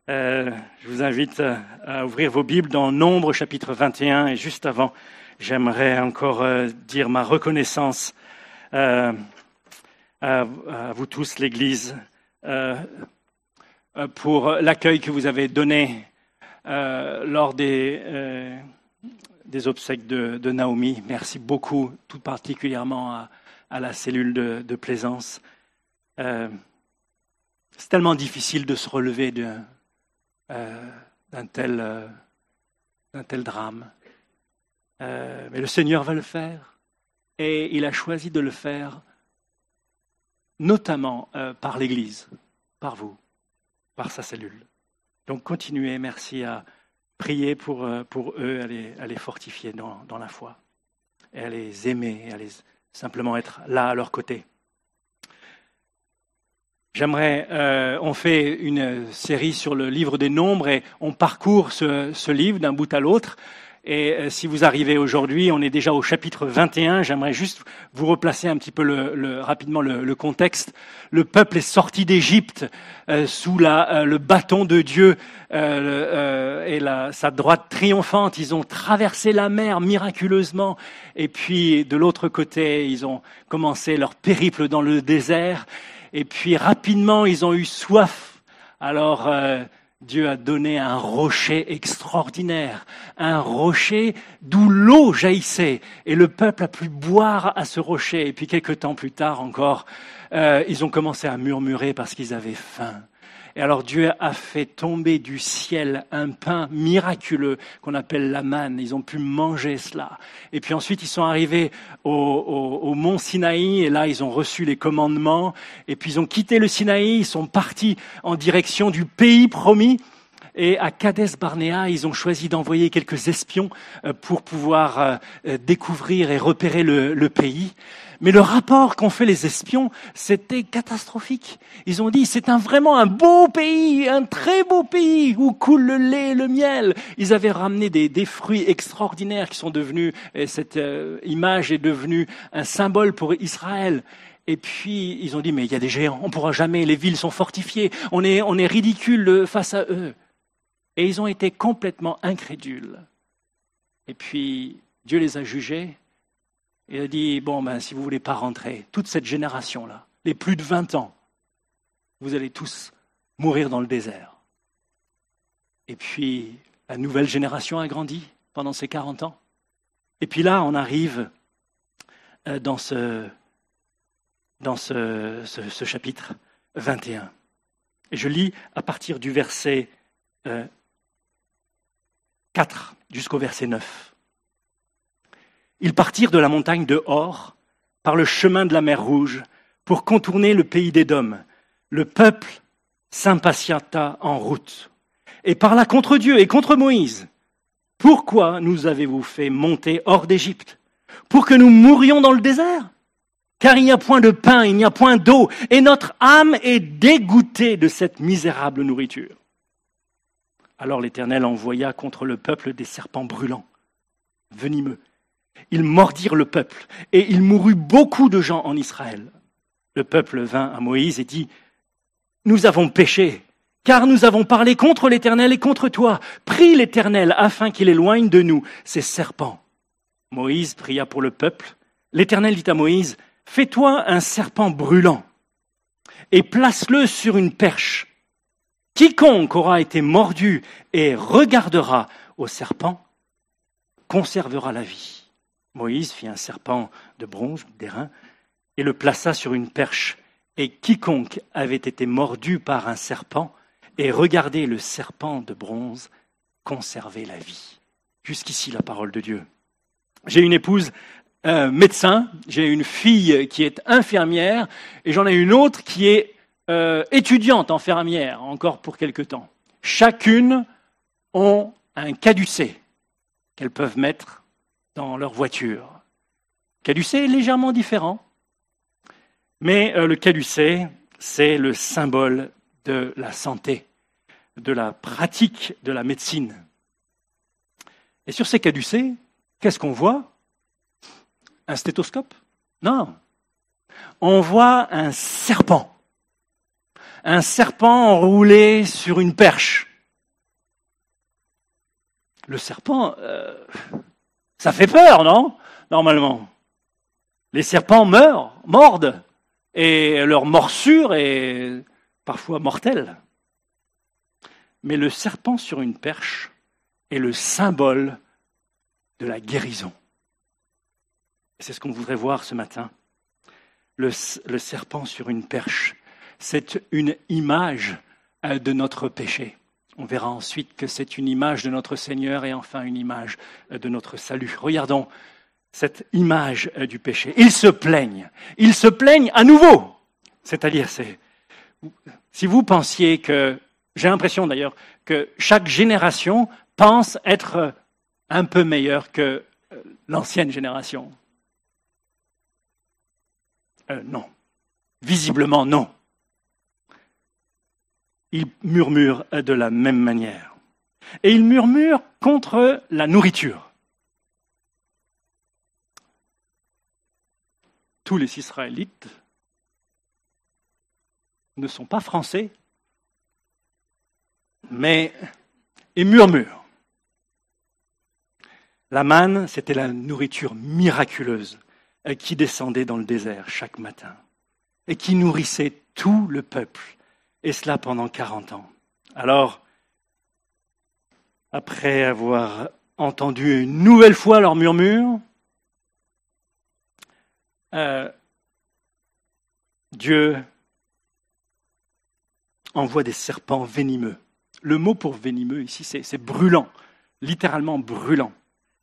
Je vous invite à ouvrir vos Bibles dans Nombre chapitre 21 et juste avant, j'aimerais encore dire ma reconnaissance à vous tous, l'Église, pour l'accueil que vous avez donné lors des obsèques de Naomi. Merci beaucoup, tout particulièrement à la cellule de Plaisance. C'est tellement difficile de se relever d'un tel drame. Mais le Seigneur va le faire et il a choisi de le faire notamment par l'Église, par vous, par sa cellule. Donc continuez, merci à prier pour eux, à les fortifier dans la foi et à les aimer, à les simplement être là à leur côté. On fait une série sur le livre des Nombres et on parcourt ce livre d'un bout à l'autre. Et si vous arrivez aujourd'hui, on est déjà au chapitre 21. J'aimerais juste vous replacer un petit peu rapidement le contexte. Le peuple est sorti d'Égypte sous le bâton de Dieu et sa droite triomphante. Ils ont traversé la mer miraculeusement. Et puis de l'autre côté, ils ont commencé leur périple dans le désert. Et puis rapidement, ils ont eu soif. Alors Dieu a donné un rocher extraordinaire, un rocher d'où l'eau jaillissait. Et le peuple a pu boire à ce rocher. Et puis quelques temps plus tard encore, ils ont commencé à murmurer parce qu'ils avaient faim. Et alors Dieu a fait tomber du ciel un pain miraculeux qu'on appelle la manne. Ils ont pu manger cela. Et puis ensuite, ils sont arrivés au mont Sinaï et là, ils ont reçu les commandements. Et puis ils ont quitté le Sinaï, ils sont partis en direction du pays promis. Et à Kadès Barnéa, ils ont choisi d'envoyer quelques espions pour pouvoir découvrir et repérer le pays. Mais le rapport qu'ont fait les espions, c'était catastrophique. Ils ont dit, c'est vraiment un beau pays, un très beau pays où coule le lait et le miel. Ils avaient ramené des fruits extraordinaires qui sont devenus, et cette image est devenue un symbole pour Israël. Et puis, ils ont dit, mais il y a des géants, on ne pourra jamais, les villes sont fortifiées, on est ridicule face à eux. Et ils ont été complètement incrédules. Et puis, Dieu les a jugés. Il a dit, si vous ne voulez pas rentrer, toute cette génération-là, les plus de 20 ans, vous allez tous mourir dans le désert. Et puis, la nouvelle génération a grandi pendant ces 40 ans. Et puis là, on arrive dans ce chapitre 21. Et je lis à partir du verset 4 jusqu'au verset 9. Ils partirent de la montagne de Hor par le chemin de la mer Rouge pour contourner le pays d'Édom. Le peuple s'impatienta en route et parla contre Dieu et contre Moïse. « Pourquoi nous avez-vous fait monter hors d'Égypte? Pour que nous mourions dans le désert? Car il n'y a point de pain, il n'y a point d'eau, et notre âme est dégoûtée de cette misérable nourriture. » Alors l'Éternel envoya contre le peuple des serpents brûlants, venimeux. Ils mordirent le peuple, et il mourut beaucoup de gens en Israël. Le peuple vint à Moïse et dit, « Nous avons péché, car nous avons parlé contre l'Éternel et contre toi. Prie l'Éternel afin qu'il éloigne de nous ces serpents. » Moïse pria pour le peuple. L'Éternel dit à Moïse, « Fais-toi un serpent brûlant, et place-le sur une perche. Quiconque aura été mordu et regardera au serpent conservera la vie. » Moïse fit un serpent de bronze, d'airain, et le plaça sur une perche. Et quiconque avait été mordu par un serpent et regardait le serpent de bronze conservait la vie. Jusqu'ici la parole de Dieu. J'ai une épouse médecin, j'ai une fille qui est infirmière, et j'en ai une autre qui est étudiante infirmière, encore pour quelque temps. Chacune ont un caducée qu'elles peuvent mettre dans leur voiture. Le caducée est légèrement différent, mais le caducée, c'est le symbole de la santé, de la pratique de la médecine. Et sur ces caducées, qu'est-ce qu'on voit? Un stéthoscope? Non. On voit un serpent enroulé sur une perche. le serpent, ça fait peur, non? Normalement. Les serpents mordent, et leur morsure est parfois mortelle. Mais le serpent sur une perche est le symbole de la guérison. C'est ce qu'on voudrait voir ce matin. Le serpent sur une perche, c'est une image de notre péché. On verra ensuite que c'est une image de notre Seigneur et enfin une image de notre salut. Regardons cette image du péché. Ils se plaignent à nouveau. C'est-à-dire, si vous pensiez que, j'ai l'impression d'ailleurs, que chaque génération pense être un peu meilleure que l'ancienne génération. Non. Visiblement, non. Ils murmurent de la même manière. Et ils murmurent contre la nourriture. Tous les Israélites ne sont pas français, mais ils murmurent. La manne, c'était la nourriture miraculeuse qui descendait dans le désert chaque matin et qui nourrissait tout le peuple, et cela pendant 40 ans. Alors, après avoir entendu une nouvelle fois leurs murmures, Dieu envoie des serpents venimeux. Le mot pour venimeux ici, c'est brûlant, littéralement brûlant.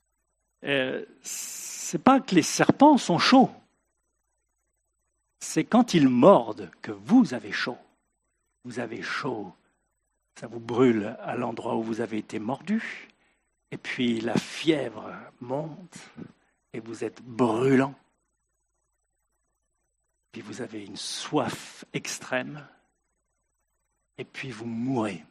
C'est pas que les serpents sont chauds, c'est quand ils mordent que vous avez chaud. Vous avez chaud, ça vous brûle à l'endroit où vous avez été mordu, et puis la fièvre monte, et vous êtes brûlant. Puis vous avez une soif extrême, et puis vous mourrez.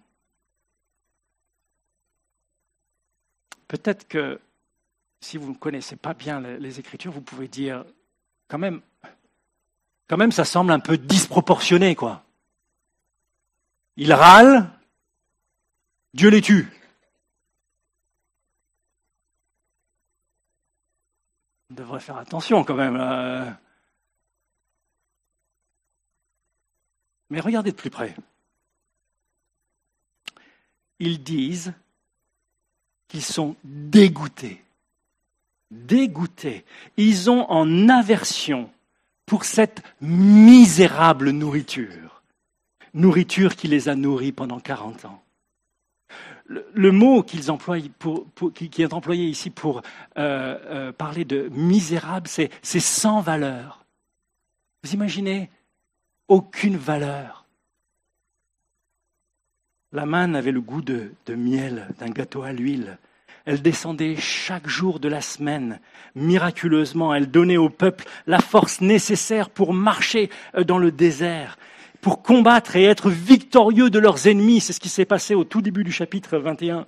Peut-être que si vous ne connaissez pas bien les Écritures, vous pouvez dire, quand même, ça semble un peu disproportionné, quoi. Ils râlent, Dieu les tue. On devrait faire attention quand même. Mais regardez de plus près. Ils disent qu'ils sont dégoûtés. Dégoûtés. Ils ont en aversion pour cette misérable nourriture. Nourriture qui les a nourris pendant 40 ans. Le mot qu'ils emploient qui est employé ici pour parler de misérable, c'est sans valeur. Vous imaginez? Aucune valeur. La manne avait le goût de miel, d'un gâteau à l'huile. Elle descendait chaque jour de la semaine. Miraculeusement, elle donnait au peuple la force nécessaire pour marcher dans le désert, pour combattre et être victorieux de leurs ennemis. C'est ce qui s'est passé au tout début du chapitre 21.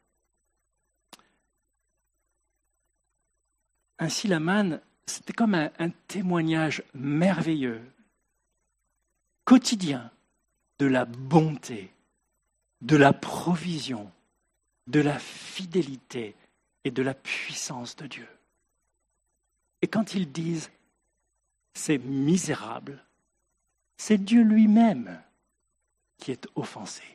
Ainsi, la manne, c'était comme un témoignage merveilleux, quotidien, de la bonté, de la provision, de la fidélité et de la puissance de Dieu. Et quand ils disent « c'est misérable », c'est Dieu lui-même qui est offensé.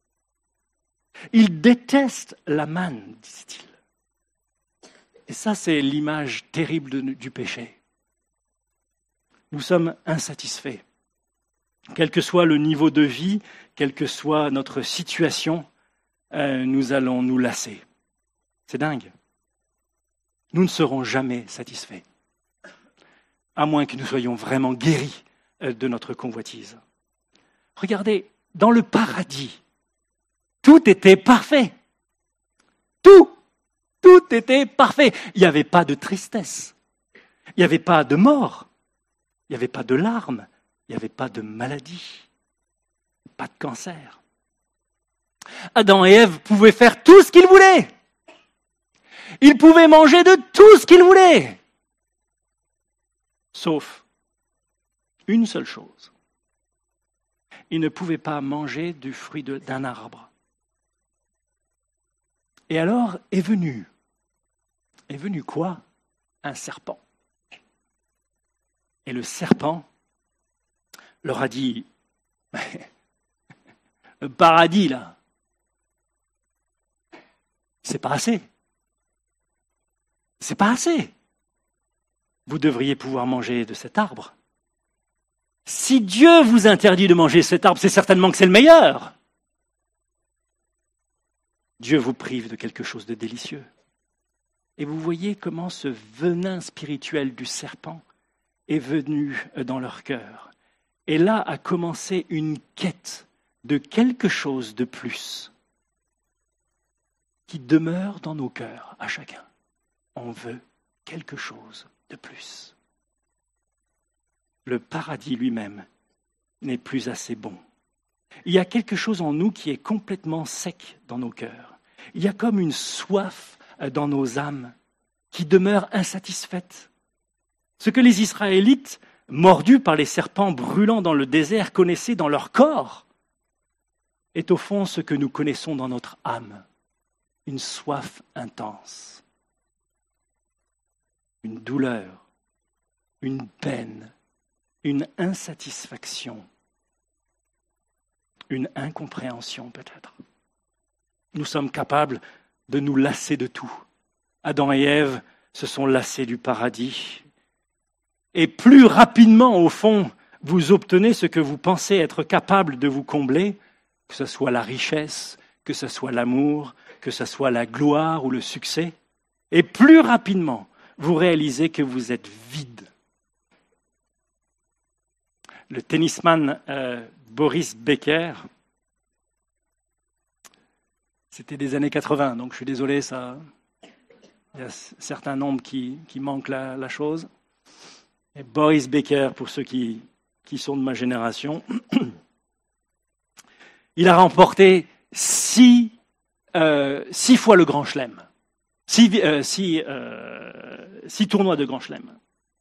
Il déteste la manne, disent-ils. Et ça, c'est l'image terrible du péché. Nous sommes insatisfaits. Quel que soit le niveau de vie, quelle que soit notre situation, nous allons nous lasser. C'est dingue. Nous ne serons jamais satisfaits, à moins que nous soyons vraiment guéris de notre convoitise. Regardez, dans le paradis, tout était parfait. Tout était parfait. Il n'y avait pas de tristesse. Il n'y avait pas de mort. Il n'y avait pas de larmes. Il n'y avait pas de maladie. Pas de cancer. Adam et Ève pouvaient faire tout ce qu'ils voulaient. Ils pouvaient manger de tout ce qu'ils voulaient. Sauf une seule chose. Ils ne pouvaient pas manger du fruit d'un arbre. Et alors est venu quoi? Un serpent. Et le serpent leur a dit, le paradis là, c'est pas assez. C'est pas assez. Vous devriez pouvoir manger de cet arbre. Si Dieu vous interdit de manger cet arbre, c'est certainement que c'est le meilleur. Dieu vous prive de quelque chose de délicieux. Et vous voyez comment ce venin spirituel du serpent est venu dans leur cœur. Et là a commencé une quête de quelque chose de plus qui demeure dans nos cœurs à chacun. On veut quelque chose de plus. Le paradis lui-même n'est plus assez bon. Il y a quelque chose en nous qui est complètement sec dans nos cœurs. Il y a comme une soif dans nos âmes qui demeure insatisfaite. Ce que les Israélites, mordus par les serpents brûlants dans le désert, connaissaient dans leur corps, est au fond ce que nous connaissons dans notre âme. Une soif intense, une douleur, une peine, une insatisfaction, une incompréhension peut-être. Nous sommes capables de nous lasser de tout. Adam et Ève se sont lassés du paradis. Et plus rapidement, au fond, vous obtenez ce que vous pensez être capable de vous combler, que ce soit la richesse, que ce soit l'amour, que ce soit la gloire ou le succès, et plus rapidement, vous réalisez que vous êtes vide. Le tennisman Boris Becker, c'était des années 80, donc je suis désolé, il y a certains nombres qui manquent la chose. Et Boris Becker, pour ceux qui sont de ma génération, il a remporté 6 fois le Grand Chelem, 6 tournois de Grand Chelem.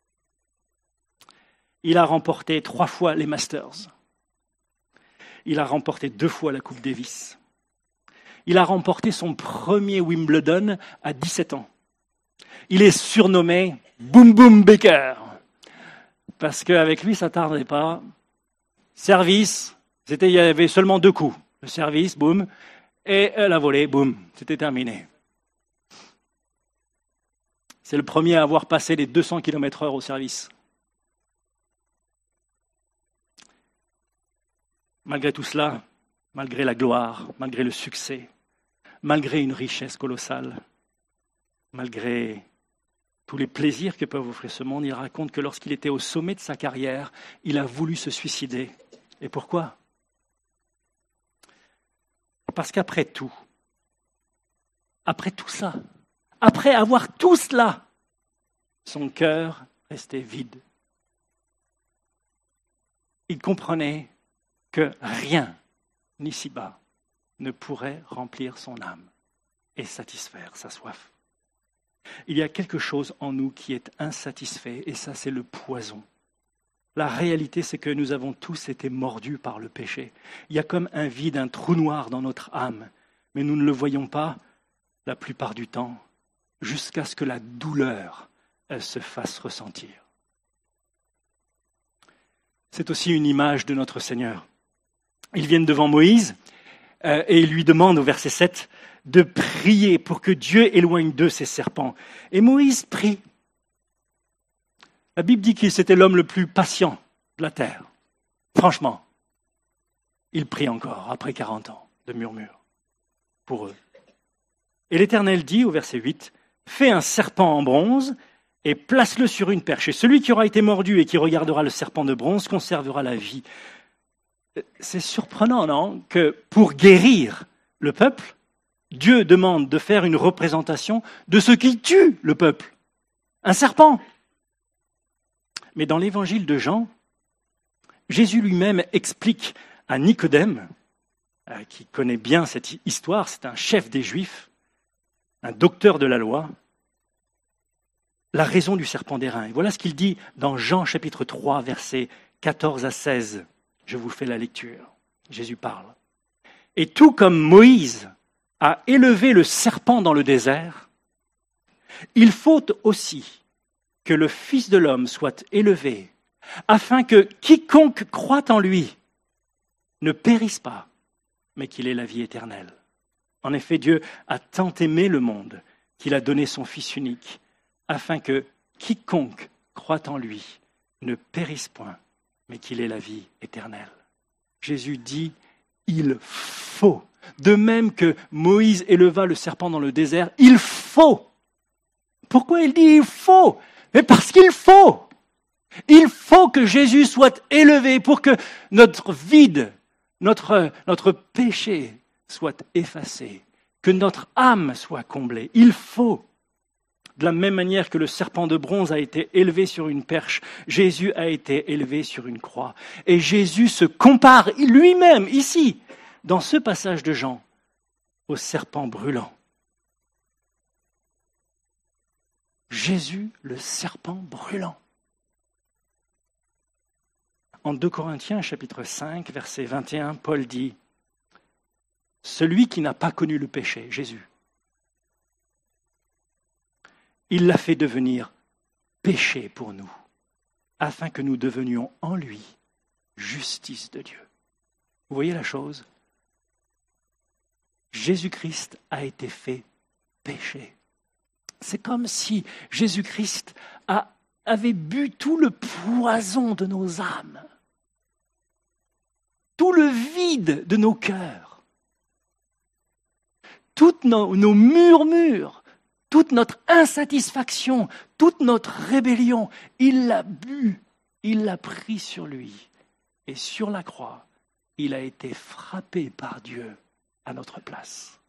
Il a remporté 3 fois les Masters. Il a remporté 2 fois la Coupe Davis. Il a remporté son premier Wimbledon à 17 ans. Il est surnommé Boom Boom Becker. Parce qu'avec lui, ça ne tardait pas. Service, il y avait seulement 2 coups. Le service, boum, et la volée, boum, c'était terminé. C'est le premier à avoir passé les 200 km/h au service. Malgré tout cela, malgré la gloire, malgré le succès, malgré une richesse colossale, malgré tous les plaisirs que peut offrir ce monde, il raconte que lorsqu'il était au sommet de sa carrière, il a voulu se suicider. Et pourquoi ? Parce qu'après tout ça, après avoir tout cela, son cœur restait vide. Il comprenait que rien, ici-bas, ne pourrait remplir son âme et satisfaire sa soif. Il y a quelque chose en nous qui est insatisfait, et ça, c'est le poison. La réalité, c'est que nous avons tous été mordus par le péché. Il y a comme un vide, un trou noir dans notre âme, mais nous ne le voyons pas la plupart du temps, jusqu'à ce que la douleur se fasse ressentir. C'est aussi une image de notre Seigneur. Ils viennent devant Moïse et ils lui demandent au verset 7 de prier pour que Dieu éloigne d'eux ces serpents. Et Moïse prie. La Bible dit qu'il c'était l'homme le plus patient de la terre. Franchement, il prie encore après 40 ans de murmures pour eux. Et l'Éternel dit au verset 8, « Fais un serpent en bronze et place-le sur une perche. Et celui qui aura été mordu et qui regardera le serpent de bronze conservera la vie. » C'est surprenant, non ? Que pour guérir le peuple, Dieu demande de faire une représentation de ce qui tue le peuple. Un serpent. Mais dans l'évangile de Jean, Jésus lui-même explique à Nicodème, qui connaît bien cette histoire, c'est un chef des Juifs, un docteur de la loi, la raison du serpent d'airain. Et voilà ce qu'il dit dans Jean chapitre 3, versets 14 à 16. Je vous fais la lecture. Jésus parle. « Et tout comme Moïse a élevé le serpent dans le désert, il faut aussi que le Fils de l'homme soit élevé, afin que quiconque croit en lui ne périsse pas, mais qu'il ait la vie éternelle. En effet, Dieu a tant aimé le monde qu'il a donné son Fils unique, afin que quiconque croit en lui ne périsse point, mais qu'il ait la vie éternelle. Jésus dit, il faut. De même que Moïse éleva le serpent dans le désert, il faut. Pourquoi il dit il faut? Mais parce qu'il faut. Il faut que Jésus soit élevé pour que notre vide, notre péché soit effacé, que notre âme soit comblée. Il faut. De la même manière que le serpent de bronze a été élevé sur une perche, Jésus a été élevé sur une croix. Et Jésus se compare lui-même, ici, dans ce passage de Jean, au serpent brûlant. Jésus, le serpent brûlant. En 2 Corinthiens, chapitre 5, verset 21, Paul dit « Celui qui n'a pas connu le péché, Jésus, il l'a fait devenir péché pour nous, afin que nous devenions en lui justice de Dieu. » Vous voyez la chose? Jésus-Christ a été fait péché. C'est comme si Jésus-Christ avait bu tout le poison de nos âmes, tout le vide de nos cœurs, toutes nos murmures, toute notre insatisfaction, toute notre rébellion. Il l'a bu, il l'a pris sur lui. Et sur la croix, il a été frappé par Dieu à notre place.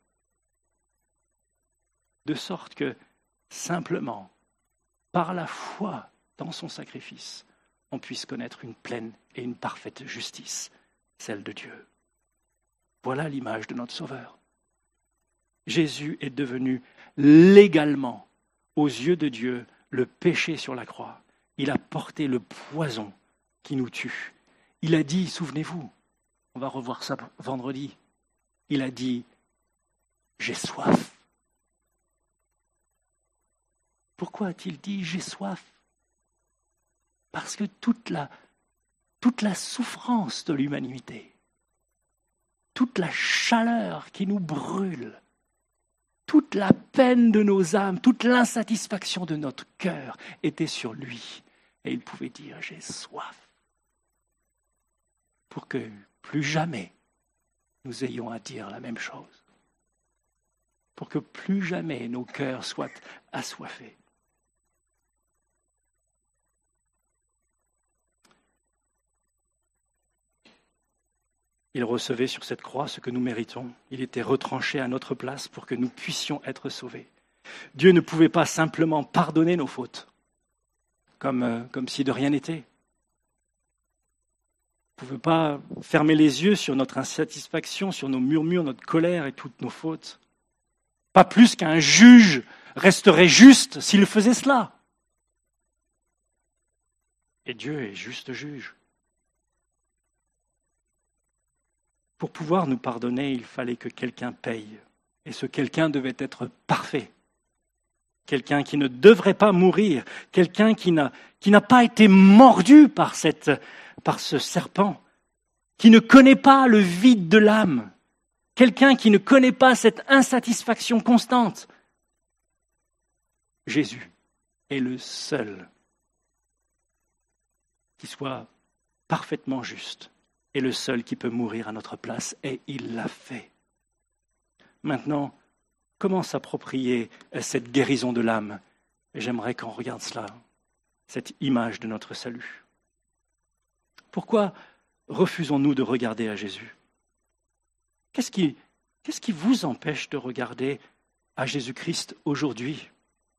De sorte que, simplement, par la foi dans son sacrifice, on puisse connaître une pleine et une parfaite justice, celle de Dieu. Voilà l'image de notre Sauveur. Jésus est devenu légalement, aux yeux de Dieu, le péché sur la croix. Il a porté le poison qui nous tue. Il a dit, souvenez-vous, on va revoir ça vendredi, il a dit, j'ai soif. Pourquoi a-t-il dit, j'ai soif? Parce que toute la souffrance de l'humanité, toute la chaleur qui nous brûle, toute la peine de nos âmes, toute l'insatisfaction de notre cœur était sur lui. Et il pouvait dire, j'ai soif. Pour que plus jamais nous ayons à dire la même chose. Pour que plus jamais nos cœurs soient assoiffés. Il recevait sur cette croix ce que nous méritons. Il était retranché à notre place pour que nous puissions être sauvés. Dieu ne pouvait pas simplement pardonner nos fautes, comme si de rien n'était. Il ne pouvait pas fermer les yeux sur notre insatisfaction, sur nos murmures, notre colère et toutes nos fautes. Pas plus qu'un juge resterait juste s'il faisait cela. Et Dieu est juste juge. Pour pouvoir nous pardonner, il fallait que quelqu'un paye. Et ce quelqu'un devait être parfait. Quelqu'un qui ne devrait pas mourir. Quelqu'un qui n'a pas été mordu par ce serpent. Qui ne connaît pas le vide de l'âme. Quelqu'un qui ne connaît pas cette insatisfaction constante. Jésus est le seul qui soit parfaitement juste. Et le seul qui peut mourir à notre place, et il l'a fait. Maintenant, comment s'approprier cette guérison de l'âme? J'aimerais qu'on regarde cela, cette image de notre salut. Pourquoi refusons-nous de regarder à Jésus? Qu'est-ce qui vous empêche de regarder à Jésus-Christ aujourd'hui?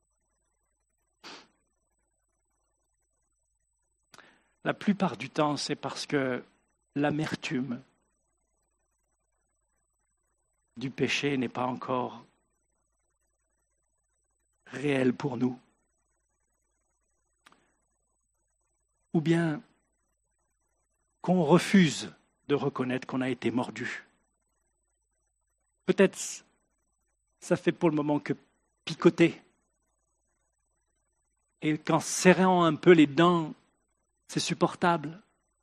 La plupart du temps, c'est parce que l'amertume du péché n'est pas encore réelle pour nous. Ou bien qu'on refuse de reconnaître qu'on a été mordu. Peut-être ça fait pour le moment que picoter. Et qu'en serrant un peu les dents, c'est supportable.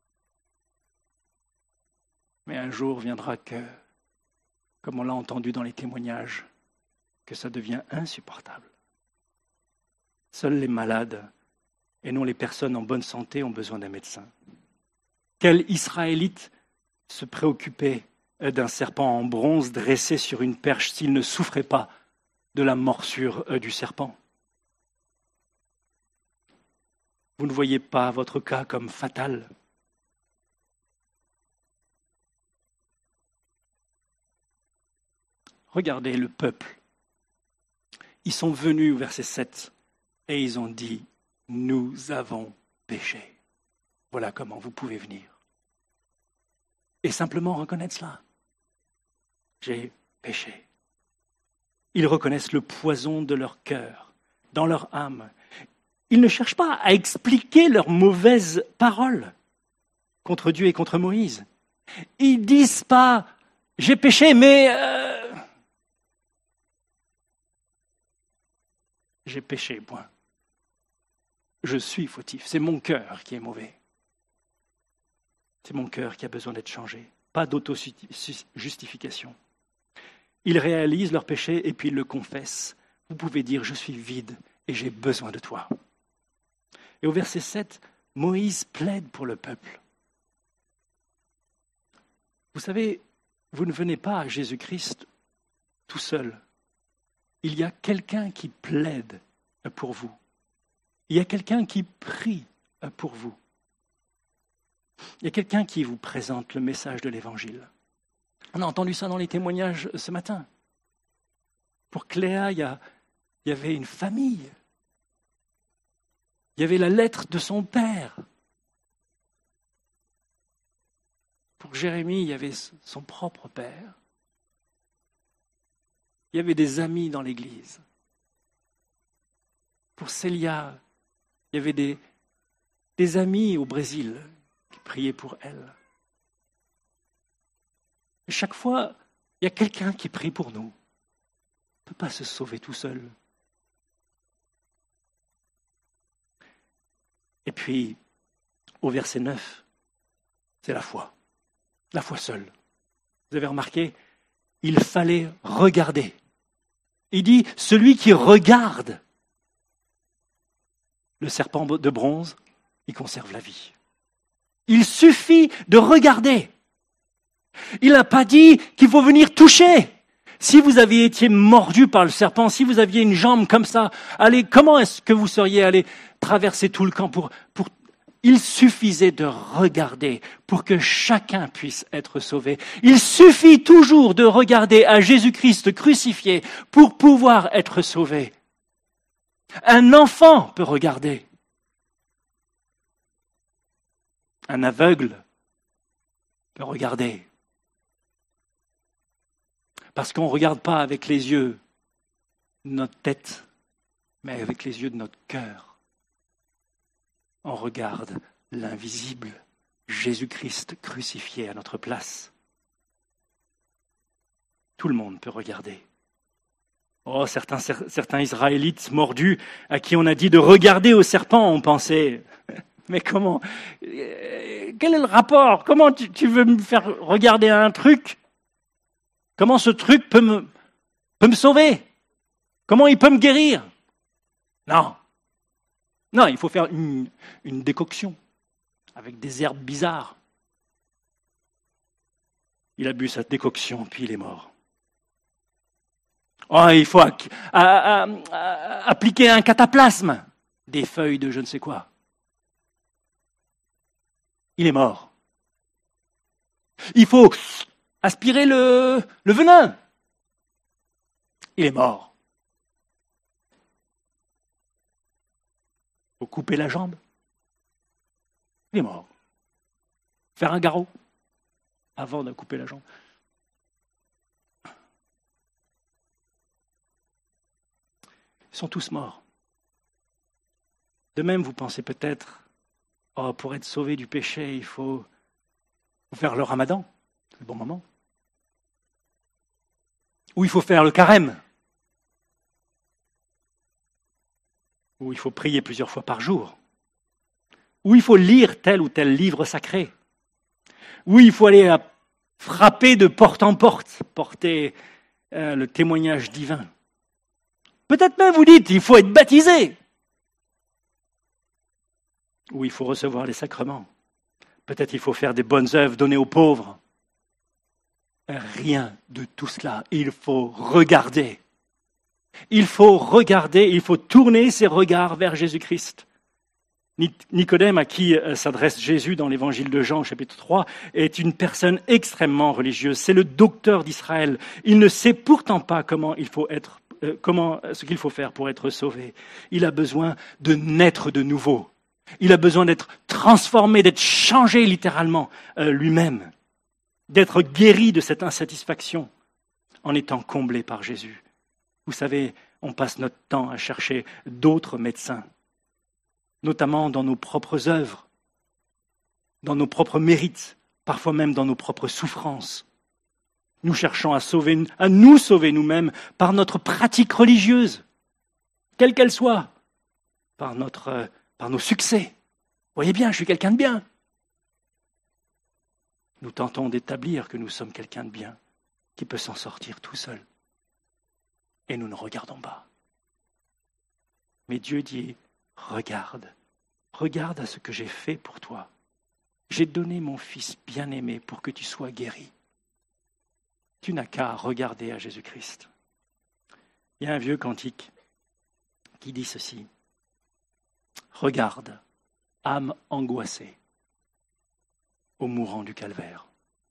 Mais un jour viendra que, comme on l'a entendu dans les témoignages, que ça devient insupportable. Seuls les malades et non les personnes en bonne santé ont besoin d'un médecin. Quel Israélite se préoccupait d'un serpent en bronze dressé sur une perche s'il ne souffrait pas de la morsure du serpent? Vous ne voyez pas votre cas comme fatal. Regardez le peuple. Ils sont venus au verset 7 et ils ont dit « Nous avons péché ». Voilà comment vous pouvez venir. Et simplement reconnaître cela. J'ai péché. Ils reconnaissent le poison de leur cœur, dans leur âme. Ils ne cherchent pas à expliquer leurs mauvaises paroles contre Dieu et contre Moïse. Ils ne disent pas « j'ai péché, mais j'ai péché, point. Je suis fautif, c'est mon cœur qui est mauvais. C'est mon cœur qui a besoin d'être changé. Pas d'auto-justification. Ils réalisent leur péché et puis ils le confessent. Vous pouvez dire « je suis vide et j'ai besoin de toi ». Et au verset 7, Moïse plaide pour le peuple. Vous savez, vous ne venez pas à Jésus-Christ tout seul. Il y a quelqu'un qui plaide pour vous. Il y a quelqu'un qui prie pour vous. Il y a quelqu'un qui vous présente le message de l'Évangile. On a entendu ça dans les témoignages ce matin. Pour Cléa, il y avait une famille. Il y avait la lettre de son père. Pour Jérémie, il y avait son propre père. Il y avait des amis dans l'église. Pour Célia, il y avait des amis au Brésil qui priaient pour elle. Et chaque fois, il y a quelqu'un qui prie pour nous. On ne peut pas se sauver tout seul. Et puis, au verset 9, c'est la foi. La foi seule. Vous avez remarqué, il fallait regarder. Il dit, celui qui regarde le serpent de bronze, il conserve la vie. Il suffit de regarder. Il n'a pas dit qu'il faut venir toucher. Si vous aviez été mordu par le serpent, si vous aviez une jambe comme ça, allez, comment est-ce que vous seriez allé traverser tout le camp pour... Il suffisait de regarder pour que chacun puisse être sauvé. Il suffit toujours de regarder à Jésus-Christ crucifié pour pouvoir être sauvé. Un enfant peut regarder. Un aveugle peut regarder. Parce qu'on ne regarde pas avec les yeux de notre tête, mais avec les yeux de notre cœur. On regarde l'invisible, Jésus-Christ crucifié à notre place. Tout le monde peut regarder. Oh, certains Israélites mordus à qui on a dit de regarder au serpent, ont pensé, mais comment, quel est le rapport? Comment tu veux me faire regarder à un truc? Comment ce truc peut me sauver? Comment il peut me guérir? Non, il faut faire une décoction avec des herbes bizarres. Il a bu sa décoction, puis il est mort. Oh, il faut appliquer un cataplasme, des feuilles de je ne sais quoi. Il est mort. Il faut aspirer le venin. Il est mort. Il faut couper la jambe. Il est mort. Faire un garrot avant de couper la jambe. Ils sont tous morts. De même, vous pensez peut-être, pour être sauvé du péché, il faut faire le ramadan. C'est le bon moment. Ou il faut faire le carême. où il faut prier plusieurs fois par jour, où il faut lire tel ou tel livre sacré, où il faut aller frapper de porte en porte, porter le témoignage divin. Peut-être même vous dites, il faut être baptisé, où il faut recevoir les sacrements. Peut-être il faut faire des bonnes œuvres, donner aux pauvres. Rien de tout cela. Il faut regarder. Il faut regarder, il faut tourner ses regards vers Jésus-Christ. Nicodème, à qui s'adresse Jésus dans l'évangile de Jean, chapitre 3, est une personne extrêmement religieuse. C'est le docteur d'Israël. Il ne sait pourtant pas ce qu'il faut faire pour être sauvé. Il a besoin de naître de nouveau. Il a besoin d'être transformé, d'être changé littéralement lui-même, d'être guéri de cette insatisfaction en étant comblé par Jésus. Vous savez, on passe notre temps à chercher d'autres médecins, notamment dans nos propres œuvres, dans nos propres mérites, parfois même dans nos propres souffrances. Nous cherchons à nous sauver nous-mêmes par notre pratique religieuse, quelle qu'elle soit, par nos succès. Vous voyez bien, je suis quelqu'un de bien. Nous tentons d'établir que nous sommes quelqu'un de bien, qui peut s'en sortir tout seul. Et nous ne regardons pas. Mais Dieu dit, regarde à ce que j'ai fait pour toi. J'ai donné mon Fils bien-aimé pour que tu sois guéri. Tu n'as qu'à regarder à Jésus-Christ. Il y a un vieux cantique qui dit ceci. Regarde, âme angoissée, au mourant du calvaire.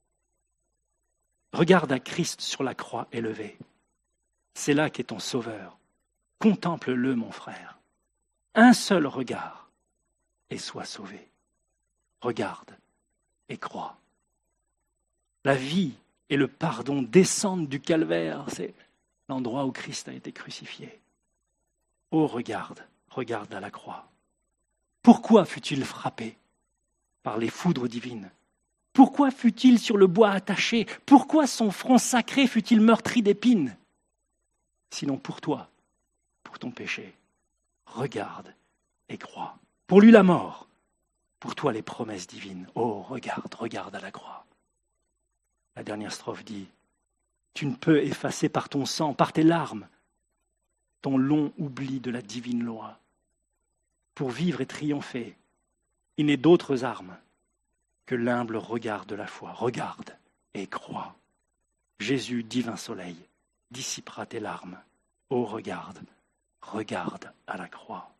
Regarde à Christ sur la croix élevée. C'est là qu'est ton sauveur. Contemple-le, mon frère. Un seul regard et sois sauvé. Regarde et crois. La vie et le pardon descendent du calvaire. C'est l'endroit où Christ a été crucifié. Oh, regarde à la croix. Pourquoi fut-il frappé par les foudres divines? Pourquoi fut-il sur le bois attaché? Pourquoi son front sacré fut-il meurtri d'épines? Sinon pour toi, pour ton péché. Regarde et crois. Pour lui la mort, pour toi les promesses divines. Oh, regarde à la croix. La dernière strophe dit, tu ne peux effacer par ton sang, par tes larmes, ton long oubli de la divine loi. Pour vivre et triompher, il n'est d'autres armes que l'humble regard de la foi. Regarde et crois. Jésus, divin soleil, dissipera tes larmes. Oh, regarde à la croix.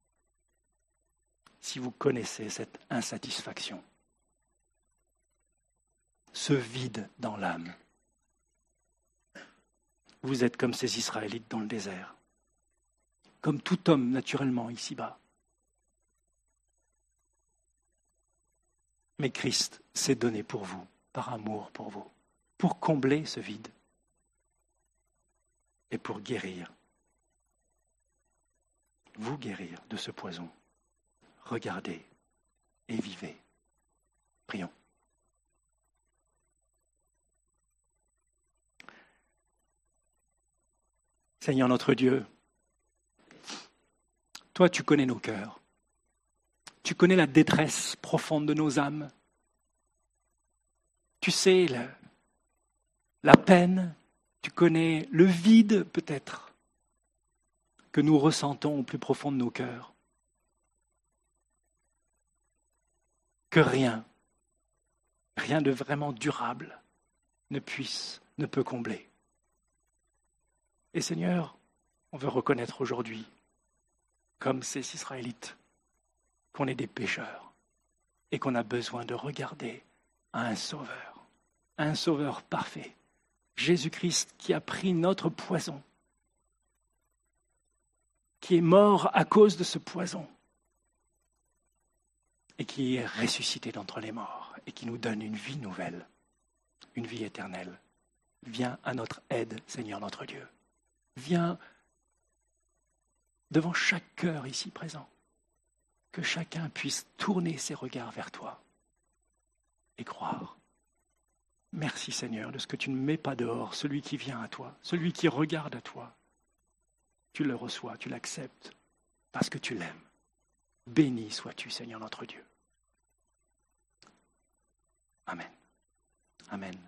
Si vous connaissez cette insatisfaction, ce vide dans l'âme, vous êtes comme ces Israélites dans le désert, comme tout homme naturellement ici-bas. Mais Christ s'est donné pour vous, par amour pour vous, pour combler ce vide et pour vous guérir de ce poison. Regardez et vivez. Prions. Seigneur notre Dieu, toi tu connais nos cœurs. Tu connais la détresse profonde de nos âmes. Tu sais la peine, tu connais le vide peut-être que nous ressentons au plus profond de nos cœurs. Que rien de vraiment durable ne peut combler. Et Seigneur, on veut reconnaître aujourd'hui, comme ces Israélites, qu'on est des pécheurs et qu'on a besoin de regarder à un sauveur parfait, Jésus-Christ qui a pris notre poison, qui est mort à cause de ce poison et qui est ressuscité d'entre les morts et qui nous donne une vie nouvelle, une vie éternelle. Viens à notre aide, Seigneur notre Dieu. Viens devant chaque cœur ici présent, que chacun puisse tourner ses regards vers toi et croire. Merci Seigneur de ce que tu ne mets pas dehors, celui qui vient à toi, celui qui regarde à toi. Tu le reçois, tu l'acceptes parce que tu l'aimes. Béni sois-tu, Seigneur notre Dieu. Amen. Amen.